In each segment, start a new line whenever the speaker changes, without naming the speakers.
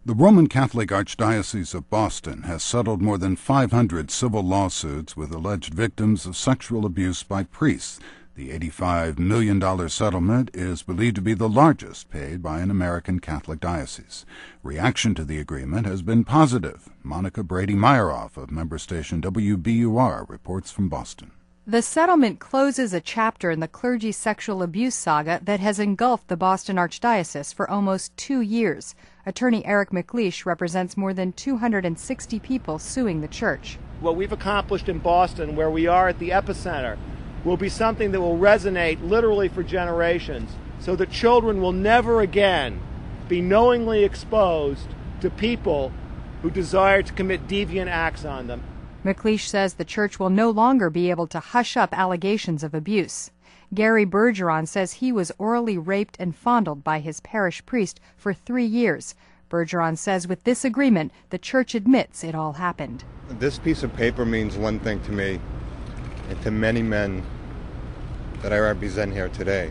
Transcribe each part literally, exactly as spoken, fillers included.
The Roman Catholic Archdiocese of Boston has settled more than five hundred civil lawsuits with alleged victims of sexual abuse by priests. The eighty-five million dollars settlement is believed to be the largest paid by an American Catholic diocese. Reaction to the agreement has been positive. Monica Brady-Myeroff of member station W B U R reports from Boston.
The settlement closes a chapter in the clergy sexual abuse saga that has engulfed the Boston Archdiocese for almost two years. Attorney Eric McLeish represents more than two hundred sixty people suing the church.
What we've accomplished in Boston, where we are at the epicenter, will be something that will resonate literally for generations, so that children will never again be knowingly exposed to people who desire to commit deviant acts on them.
McLeish says the church will no longer be able to hush up allegations of abuse. Gary Bergeron says he was orally raped and fondled by his parish priest for three years. Bergeron says with this agreement, the church admits it all happened.
This piece of paper means one thing to me and to many men that I represent here today.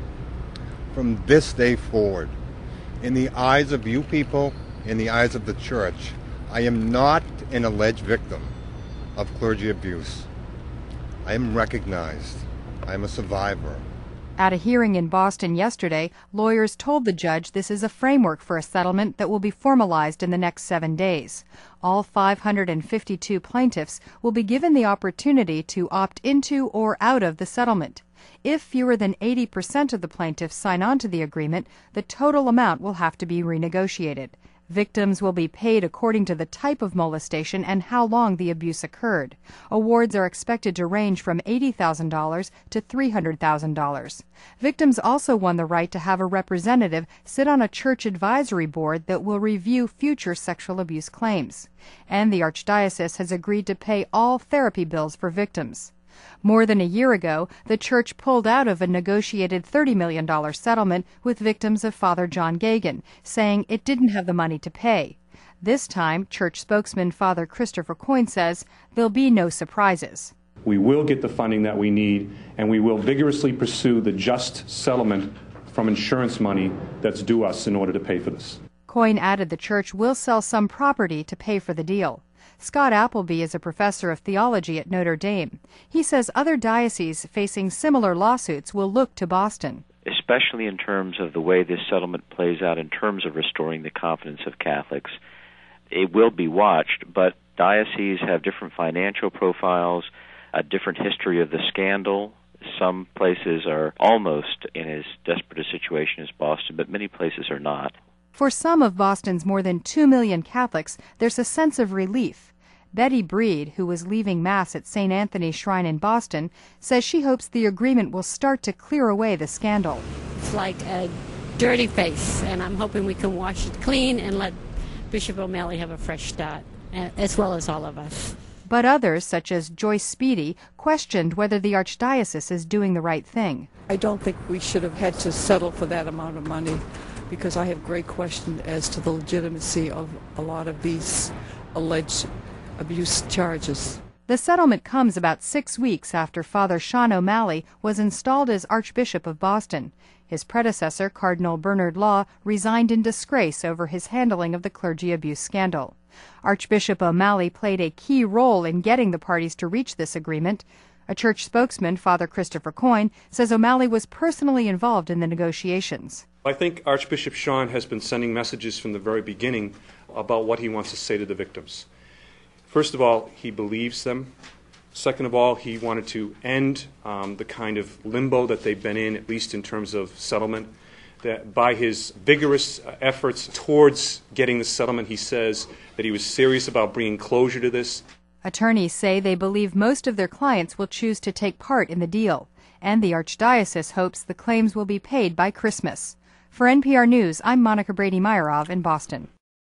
From this day forward, in the eyes of you people, in the eyes of the church, I am not an alleged victim of clergy abuse. I am recognized. I am a survivor.
At a hearing in Boston yesterday, lawyers told the judge this is a framework for a settlement that will be formalized in the next seven days. All five hundred fifty-two plaintiffs will be given the opportunity to opt into or out of the settlement. If fewer than eighty percent of the plaintiffs sign on to the agreement, the total amount will have to be renegotiated. Victims will be paid according to the type of molestation and how long the abuse occurred. Awards are expected to range from eighty thousand dollars to three hundred thousand dollars. Victims also won the right to have a representative sit on a church advisory board that will review future sexual abuse claims. And the Archdiocese has agreed to pay all therapy bills for victims. More than a year ago, the church pulled out of a negotiated thirty million dollars settlement with victims of Father John Geoghegan, saying it didn't have the money to pay. This time, church spokesman Father Christopher Coyne says there'll be no surprises.
We will get the funding that we need, and we will vigorously pursue the just settlement from insurance money that's due us in order to pay for this.
Coyne added the church will sell some property to pay for the deal. Scott Appleby is a professor of theology at Notre Dame. He says other dioceses facing similar lawsuits will look to Boston.
Especially in terms of the way this settlement plays out in terms of restoring the confidence of Catholics. It will be watched, but dioceses have different financial profiles, a different history of the scandal. Some places are almost in as desperate a situation as Boston, but many places are not.
For some of Boston's more than two million Catholics, there's a sense of relief. Betty Breed, who was leaving Mass at Saint Anthony's Shrine in Boston, says she hopes the agreement will start to clear away the scandal.
It's like a dirty face, and I'm hoping we can wash it clean and let Bishop O'Malley have a fresh start, as well as all of us.
But others, such as Joyce Speedy, questioned whether the Archdiocese is doing the right thing.
I don't think we should have had to settle for that amount of money, because I have great questions as to the legitimacy of a lot of these alleged abuse charges.
The settlement comes about six weeks after Father Sean O'Malley was installed as Archbishop of Boston. His predecessor, Cardinal Bernard Law, resigned in disgrace over his handling of the clergy abuse scandal. Archbishop O'Malley played a key role in getting the parties to reach this agreement. A church spokesman, Father Christopher Coyne, says O'Malley was personally involved in the negotiations.
I think Archbishop Sean has been sending messages from the very beginning about what he wants to say to the victims. First of all, he believes them. Second of all, he wanted to end um, the kind of limbo that they've been in, at least in terms of settlement. That by his vigorous efforts towards getting the settlement, he says that he was serious about bringing closure to this.
Attorneys say they believe most of their clients will choose to take part in the deal, and the Archdiocese hopes the claims will be paid by Christmas. For N P R News, I'm Monica Brady-Myeroff in Boston.